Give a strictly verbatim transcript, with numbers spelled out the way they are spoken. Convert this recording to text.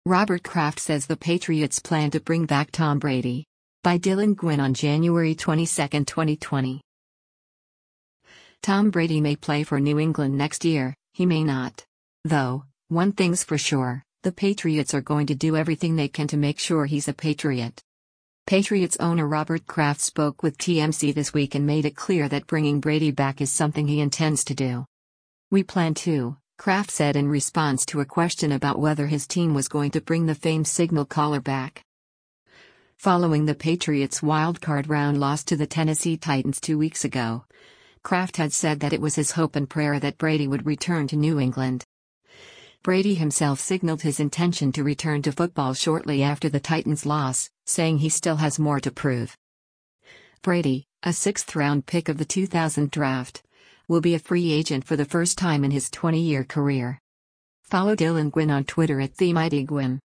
Robert Kraft says the Patriots plan to bring back Tom Brady. By Dylan Gwynn on January twenty-second, twenty twenty. Tom Brady may play for New England next year, he may not. Though, one thing's for sure, the Patriots are going to do everything they can to make sure he's a Patriot. Patriots owner Robert Kraft spoke with T M Z this week and made it clear that bringing Brady back is something he intends to do. "We plan to," Kraft said in response to a question about whether his team was going to bring the famed signal caller back. Following the Patriots' wildcard round loss to the Tennessee Titans two weeks ago, Kraft had said that it was his hope and prayer that Brady would return to New England. Brady himself signaled his intention to return to football shortly after the Titans' loss, saying he still has more to prove. Brady, a sixth-round pick of the two thousand draft, will be a free agent for the first time in his twenty-year career. Follow Dylan Gwynn on Twitter at TheMightyGwynn.